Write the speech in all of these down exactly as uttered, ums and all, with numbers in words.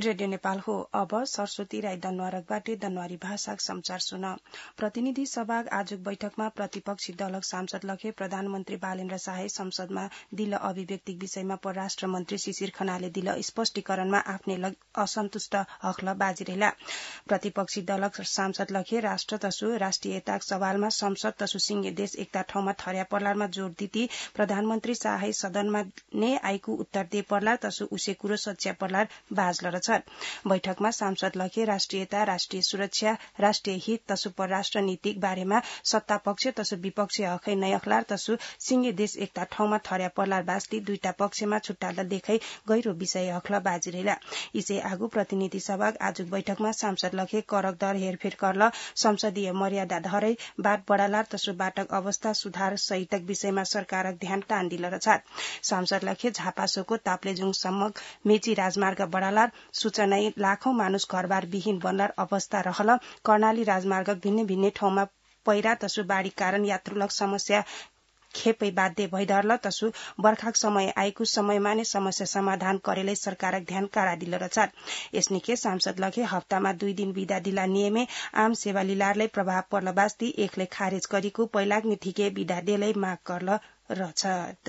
Radio Nepal हो। अब सरस्वती राई दनवारकबाट दनवारी भाषाक समाचार सुन। प्रतिनिधि सभा आजुक बैठकमा प्रतिपक्षी दलक सांसद लखे प्रधानमन्त्री बालेन्द्र शाह संसदमा दिल अभिव्यक्ति विषयमा परराष्ट्र मन्त्री शिशिर खनालले दिल स्पष्टीकरणमा आफ्नै असन्तुष्ट हकल बाजिरेला। प्रतिपक्षी दलक सांसद लखे राष्ट्र तसु राष्ट्रियताक सवालमा संसद तसु सिंगे देश एकता ठाउँमा ठर्या पर्लारमा जोड़ दिती प्रधानमन्त्री शाह सदनमा ने आइकु उत्तर दे पर्ला तसु उसे कुरो सच्या पर्लार बाजल रछ। बैठकमा सांसद लखे राष्ट्रियता राष्ट्रिय सुरक्षा राष्ट्रिय हित तसु परराष्ट्र नीतिक बारेमा सत्ता पक्ष तसु विपक्ष हकै नै अखलार तसु सिंगे देश एकता ठाउँमा ठर्या पर्लार बाजती दुईटा पक्षमा छुट्टाल्दा देखै गहिरो विषय हकल बाजिरेला। इसे आगु प्रतिनिधि सभा आजुक बैठकमा सांसद लखे करक दर हेरफेर करल संसदीय मर्यादा धरै बाट बढालार तसु बाटक अवस्था सुधार सहितक विषयमा सरकारक ध्यान टान दिल रछात। सांसद लखे झापासोको ताप्लेजुङ सम्म मेची राजमार्ग बढालार सूचना लाखौं मानुष घरबार विहीन बनलार अवस्था रहल कर्णाली राजमार्ग भिन्न भिन्न ठाउँमा पहिरा तसु बाढ़ी कारण यात्रुलक समस्या खेपै बाध्य भइदर्ल तसु बर्खाक समय आएको समयमा नै समस्या समाधान करेलै सरकारक ध्यान कारा दिल रछात। यसनिके सांसद लखे हप्तामा दुई दिन बिदा दिला नियमे आम सेवा लिलारलाई प्रभाव पर्ल बास्ती एकले खारेज गरेको पैलाग निथिके बिदा देलै माग गर्ल रछात।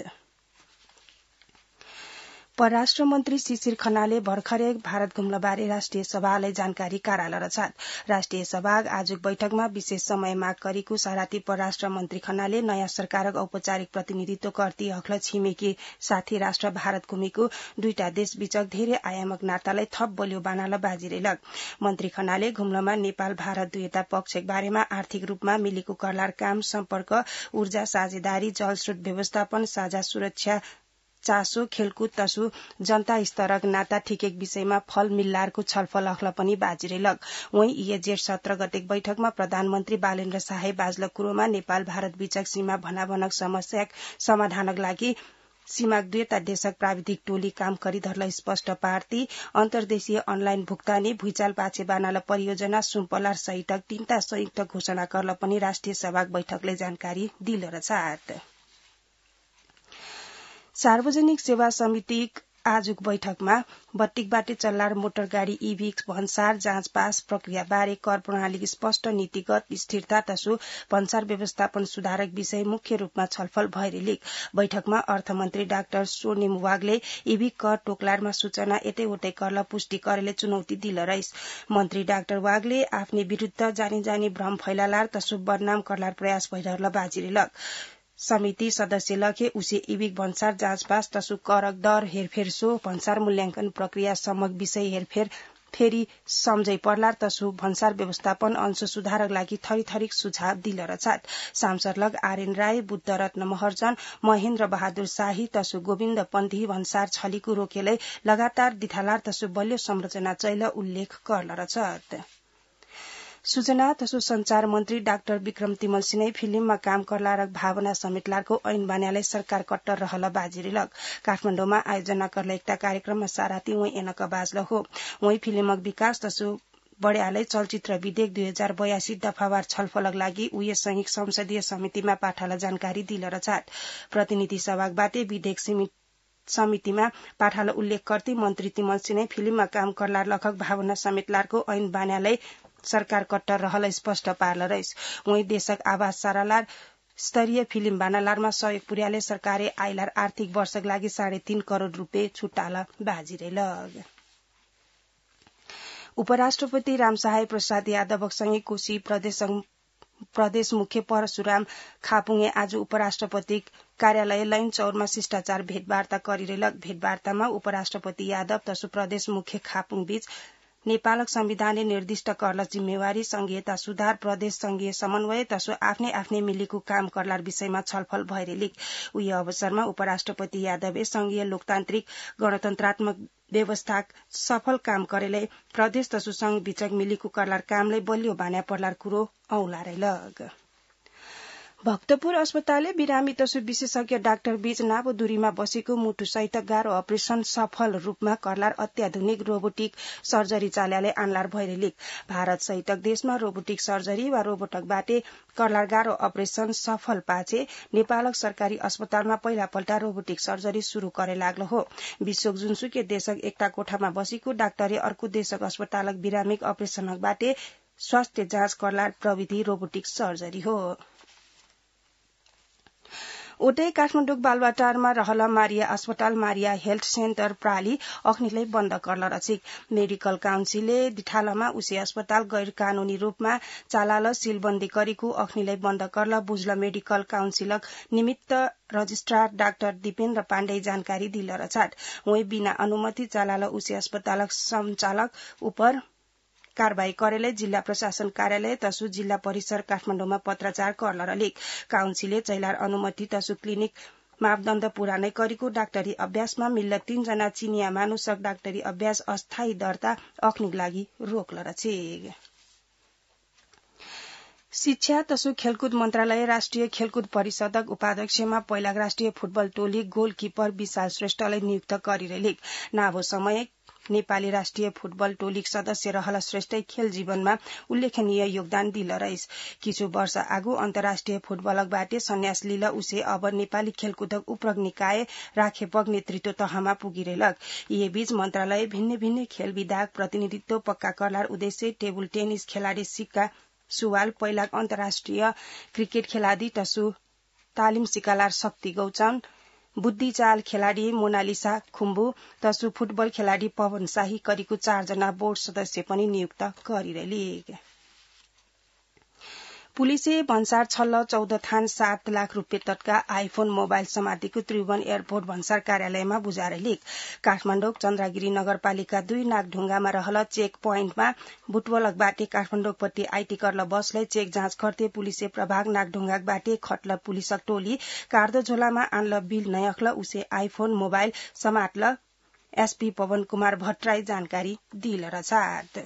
परराष्ट्र मन्त्री शिशिर खनालले भर्खरै भारत घुम्लबारे राष्ट्रिय सभालाई जानकारी काराल रछात। राष्ट्रिय सभा आजुक बैठकमा विशेष समय माग गरेको साराती परराष्ट्र मन्त्री खनालले नयाँ सरकारक औपचारिक प्रतिनिधित्व गर्दै हकल छिमेकी साथी राष्ट्र भारत घुमेको दुईटा देश बीचक धेरै आयामक नातालाई थप बलियो बनाल बाजिरेलक। मन्त्री खनालले घुम्लमा नेपाल भारत दुईटा पक्षक बारेमा आर्थिक रूपमा मिलेको करलार काम सम्पर्क ऊर्जा साझेदारी जलस्रोत व्यवस्थापन साझा सुरक्षा चासो खेलकुद तसु जनता स्तरक नाता ठिकेक विषयमा फल मिल्लारको छलफल अखल पनि बाजिरेलक। वहीं इए जेठ सत्र गतेक बैठकमा प्रधानमन्त्री बालेन्द्र शाह बाजलक कुरोमा नेपाल भारत बीचक सीमा भनाभनक समस्या समाधानक लागि सीमा दुईटा देशक प्राविधिक टोली काम गरिधरल स्पष्ट पार्ती अन्तर्देशीय अनलाइन भुक्तानी भुइँचाल पाछे बानाल परियोजना सुम्पलार सहितक तीनटा संयुक्त घोषणा करल पनि राष्ट्रिय सभा बैठकले जानकारी दिल रछात। सार्वजनिक सेवा समिति आजुक बैठकमा बट्टिकबाट चल्लार मोटर गाड़ी ईभी भन्सार जाँच पास प्रक्रियाबारे कर प्रणाली स्पष्ट नीतिगत स्थिरता तसु भन्सार व्यवस्थापन सुधारक विषय मुख्य रूपमा छलफल भइरेलिक। बैठकमा अर्थमन्त्री डाक्टर सोनिम वागले ईभी कर टोकलारमा सूचना एटैओटै करल पुष्टि करेले चुनौती दिल रहिस। मन्त्री डाक्टर वागले आफ्नै विरुद्ध जानी जानी भ्रम फैलालार तसु बदनाम करलार प्रयास भइरहल बाजिरेलक। समिति सदस्य लखे उसे इबिक भन्सार जाँच पास तसु करक दर हेरफेर सो भन्सार मूल्यांकन प्रक्रिया सम्मक विषय हेरफेर फेरि सम्झै पर्लार तसु भन्सार व्यवस्थापन अंश सुधारक लागि थरी थरीक सुझाव दिल रछात। सांसद लग आर्यन राय बुद्धरत्न महर्जन महेन्द्र बहादुर शाही तसु गोविन्द पन्थी भन्सार छलीको रोकेलै लगातार दिथालार तसु बलियो संरचना चैल उल्लेख करल रछात। सूचना तसु संचार मन्त्री डाक्टर विक्रम तिमल सिंह फिल्ममा काम करलारक भावना समेतलारको ऐन बनाले सरकार कट्टर रहल बाजिरेलक। काठमाडौँमा आयोजना करल एकता कार्यक्रममा साराती वही एनक बाजल हो। वही फिल्मक विकास तसु बढ्यालै चलचित्र विधेयक दुई हजार बयासी दफावार छलफलक लागि उये संयुक्त संसदीय समितिमा पाठाल जानकारी दिल रछात। प्रतिनिधि सभाबाटै विधेयक समितिमा पाठाल उल्लेख गर्दै मन्त्री तिमल सिंह फिल्ममा काम करलार लखक भावना समेतलारको ऐन बनालै सरकार कट्टर रहल स्पष्ट पार्ल रहिस। वहीं देशक आवास सारालार स्तरीय फिल्म बानालारमा सहयोग पुर्याले सरकारले आइलार आर्थिक वर्षक लागि साढे तीन करोड़ रूपियाँ छुट्टाल बाजिरेलग। उपराष्ट्रपति रामसहाय प्रसाद यादवसँगै कोशी प्रदेश प्रदेश मुख्य परशुराम खापुङे आज उपराष्ट्रपति कार्यालय लैन चौरमा शिष्टाचार भेटवार्ता गरिरेलक। भेटवार्तामा उपराष्ट्रपति यादव तसु प्रदेश मुख्य खापुङ बीच नेपालक संविधानले निर्दिष्ट करल जिम्मेवारी संघीयता सुधार प्रदेश संघीय समन्वय तसु आफ्नै आफ्नै मिलेको काम करलार विषयमा छलफल भइरेलिक। उही अवसरमा उपराष्ट्रपति यादवले संघीय लोकतान्त्रिक गणतन्त्रात्मक व्यवस्था सफल काम करेलै प्रदेश तसु संघ बीचक मिलेको करलार कामलाई बलियो बान्या पर्लार कुरो औलारेलग। भक्तपुर अस्पतालले बिरामी तसु विशेषज्ञ डाक्टर बीच लामो दूरीमा बसेको मुटुसहित गाह्रो अपरेशन सफल रूपमा करलार अत्याधुनिक रोबोटिक सर्जरी चाल्याले आनलार भइरेलिक भारत सहित देशमा रोबोटिक सर्जरी वा रोबोटकबाटे करलार गाह्रो अपरेशन सफल पाछे नेपालक सरकारी अस्पतालमा पहिला पल्टा रोबोटिक सर्जरी शुरू करे लाग्लो हो। विश्वक जुनसुकै देशक एकटा कोठामा बसेको डाक्टरले अर्को देशक अस्पतालक बिरामीक अपरेशनकबाटे स्वास्थ्य जाँच करलार प्रविधि रोबोटिक सर्जरी हो। ओटै काठमाडौँ बालुवाटारमा रहल मारिया अस्पताल मारिया हेल्थ सेन्टर प्राली अख्नीलाई बन्द करल रचिक मेडिकल काउन्सिलले दिठालामा उसे अस्पताल गैर कानूनी रूपमा चालाल सीलबन्दी गरेको अख्नीलाई बन्द करल बुझल मेडिकल काउन्सिलक निमित्त रजिस्ट्रार डाक्टर दीपेन्द्र पाण्डे जानकारी दिल रछाट वही बिना अनुमति चालाल उसे अस्पतालक संचालक उपर कारवाही करेले जिल्ला प्रशासन कार्यालय तसु जिल्ला परिसर काठमाडौँमा पत्राचार करल लेख काउन्सिलले चैलार अनुमति तसु क्लिनिक मापदण्ड पूरा नै गरेको डाक्टरी अभ्यासमा मिल्ल तीनजना चिनिया मानुषक डाक्टरी अभ्यास अस्थायी दर्ता अख्नीक लागि रोक्ल रछे। शिक्षा तसु खेलकुद मन्त्रालय राष्ट्रिय खेलकुद परिषदक उपाध्यक्षमा पहिला राष्ट्रिय फुटबल टोली गोलकिपर विशाल श्रेष्ठलाई नियुक्त गरिरहेले नाभो समय नेपाली राष्ट्रिय फुटबल टोलीक सदस्य रहल श्रेष्ठै खेल जीवनमा उल्लेखनीय योगदान दिल रहिस। किछु वर्ष आगु अन्तर्राष्ट्रिय फुटबलकबाटे सन्यास लिल उसे अब नेपाली खेलकुदक उप्रग निकाय राखेपक नेतृत्व तहमा पुगिरहेलक। यही बीच मन्त्रालय भिन्न भिन्न खेल विधाक प्रतिनिधित्व पक्का करलार उद्देश्य टेबल टेनिस खेलाडी सिक्का सुवाल पहिलाक अन्तर्राष्ट्रिय क्रिकेट खेलाडी तसु तालिम सिकालार शक्ति गौचन बुद्धि चाल खेलाडी मोनालिसा खुम्बु तसु फुटबल खेलाडी पवन शाही करीको चारजना बोर्ड सदस्य पनि नियुक्त गरिरहेले। पुलिसले भन्सार छल्ल चौध थान सात लाख रुपियाँ तटका आइफोन मोबाइल समातेको त्रिभुवन एयरपोर्ट भन्सार कार्यालयमा बुझारेले काठमाडौँ चन्द्रगिरी नगरपालिका दुई नागढुङ्गामा रहल चेक पोइन्टमा बुटवलकबाटे काठमाडौँपट्टि आइटी करल बसलाई चेक जाँच गर्दै पुलिसले प्रभाग नागढुङ्गाबाटे खट्ल पुलिसक टोली कार्दो झोलामा आनल बिल नयखल उसे आइफोन मोबाइल समातल एसपी पवन कुमार भट्टराई जानकारी दिल रछाट।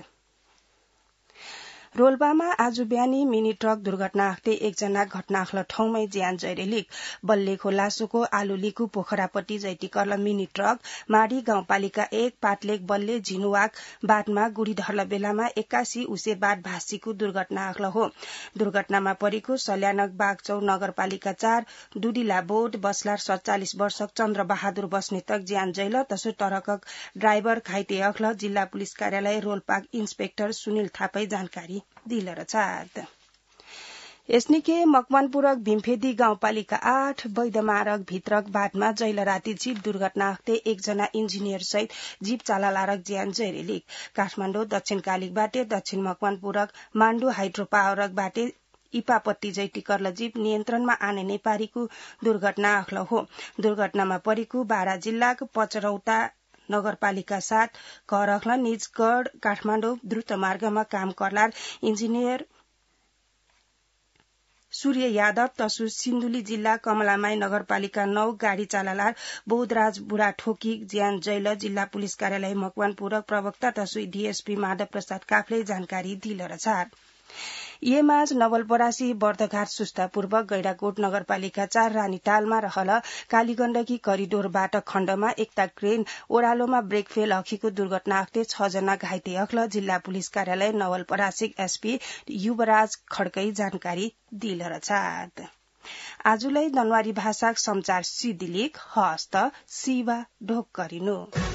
रोल्पामा आज बिहानी मिनी ट्रक दुर्घटना आख्दै एकजना घटनास्थल ठाउँमै ज्यान जैरेलिक बल्लेखो लासोको आलुलीको पोखरापट्टि जैटी करल मिनी ट्रक माडी गाउँपालिका एक पाटलेक बल्ले झिनुवाक बाटमा गुडी धर्ल बेलामा एक्कासी उसे बाट भाँसीको दुर्घटना आख्ल हो। दुर्घटनामा परेको सल्यानक बागचौ नगरपालिका चार दुडीला बोर्ड बसलार सत्तालिस वर्षक चन्द्र बहादुर बस्नेतक ज्यान जैल तसु टरकक ड्राइभर घाइते अख्ल जिल्ला पुलिस कार्यालय रोल्पाक इन्सपेक्टर सुनिल थापै जानकारी दिल रछात। यसनिके मकवानपुरक भीमफेदी गाउँपालिका आठ वैधमारक भित्रक बाटमा जैल राति जीप दुर्घटना आख्दै एकजना इन्जिनियर सहित जीप चाललारक ज्यान जैरेलिक काठमाडौँ दक्षिण कालिकबाटे दक्षिण मकवानपुरक माण्डु हाइड्रो पावरक बाटे इपापट्टि जैटी करल जीप नियन्त्रणमा आने नेपारीको दुर्घटना आख्ल हो। दुर्घटनामा परेको बारा जिल्लाको पचरौता नगरपालिका सात करखल निजगढ़ काठमाडौँ द्रुत मार्गमा काम करलार इन्जिनियर सूर्य यादव तसु सिन्धुली जिल्ला कमलामाई नगरपालिका नौ गाड़ी चाललार बौद्धराज बुढा ठोकी ज्यान जैल जिल्ला पुलिस कार्यालय मकवानपुरक प्रवक्ता तसु डीएसपी माधव प्रसाद काफले जानकारी दिल रछाट। ये माझ नवलपरासी बर्दघाट सुस्तापूर्व गैडाकोट नगरपालिका चार रानीटालमा रहल कालीगण्डकी करिडोरबाट खण्डमा एकता क्रेन ओह्रालोमा ब्रेक फेल अखिको दुर्घटना आख्दै छ जना घाइते अख्ल जिल्ला पुलिस कार्यालय नवलपरासी एसपी युवराज खड्कै जानकारी दिल रछात। आजुलाई दनवारी भाषाक समाचार सिद्धिलेख हस्त शिवा ढोक गरिनु।